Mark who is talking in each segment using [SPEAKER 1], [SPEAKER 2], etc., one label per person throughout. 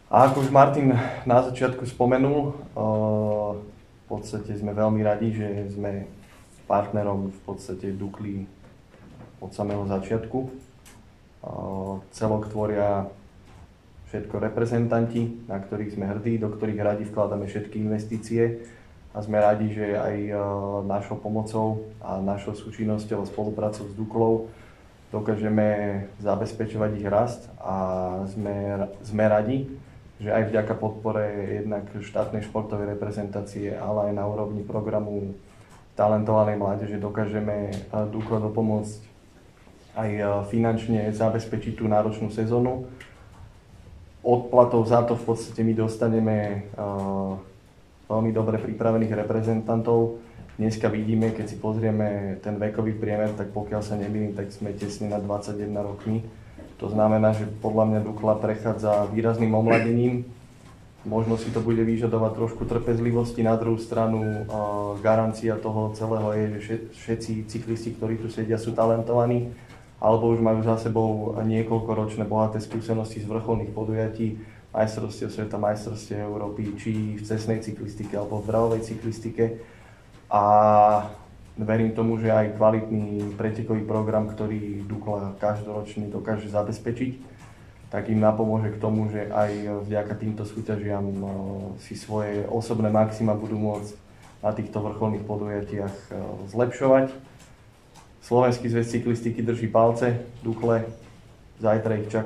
[SPEAKER 1] A ako už Martin na začiatku spomenul, v podstate sme veľmi radi, že sme partnerom v podstate Dukly od samého začiatku. Celok tvoria všetko reprezentanti, na ktorých sme hrdí, do ktorých radi vkladáme všetky investície a sme radi, že aj našou pomocou a našou súčinnosťou a spoluprácou s Duklou dokážeme zabezpečovať ich rast a sme radi, že aj vďaka podpore jednak štátnej športovej reprezentácie, ale aj na úrovni programu talentovanej mládeže dokážeme Dukle dopomôcť aj finančne zabezpečiť tú náročnú sezónu. Odplatou za to v podstate my dostaneme veľmi dobre pripravených reprezentantov. Dneska vidíme, keď si pozrieme ten vekový priemer, tak pokiaľ sa nemýlim, tak sme tesne na 21 rokmi. To znamená, že podľa mňa Dukla prechádza výrazným omladením. Možno si to bude vyžadovať trošku trpezlivosti. Na druhú stranu garancia toho celého je, že všetci cyklisti, ktorí tu sedia, sú talentovaní alebo už majú za sebou niekoľkoročné bohaté skúsenosti z vrcholných podujatí, majstrovstiev sveta, majstrovstiev Európy, či v cestnej cyklistike alebo v dráhovej cyklistike. A verím tomu, že aj kvalitný pretekový program, ktorý Dukla každoročne dokáže zabezpečiť, tak im napomôže k tomu, že aj vďaka týmto súťažiam si svoje osobné maxima budú môcť na týchto vrcholných podujatiach zlepšovať. Slovenský zväz cyklistiky drží palce Dukle, zajtra ich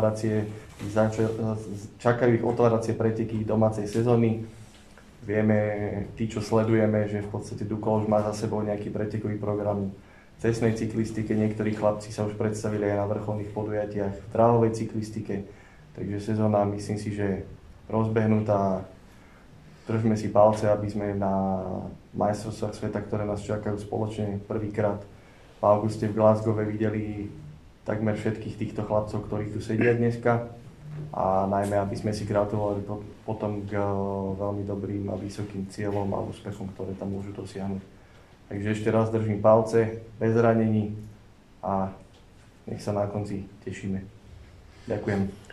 [SPEAKER 1] čakajú ich otváracie preteky domácej sezóny. Vieme, tí, čo sledujeme, že v podstate Dukla už má za sebou nejaký pretekový program v cestnej cyklistike, niektorí chlapci sa už predstavili aj na vrcholných podujatiach v dráhovej cyklistike, takže sezóna, myslím si, že rozbehnutá. Držme si palce, aby sme na majstrovstvách sveta, ktoré nás čakajú spoločne prvýkrát v auguste v Glasgowe, videli takmer všetkých týchto chlapcov, ktorí tu sedia dneska, a najmä, aby sme si gratulovali potom k veľmi dobrým a vysokým cieľom a úspechom, ktoré tam môžu dosiahnuť. Takže ešte raz držím palce, bez ranení, a nech sa na konci tešíme. Ďakujem.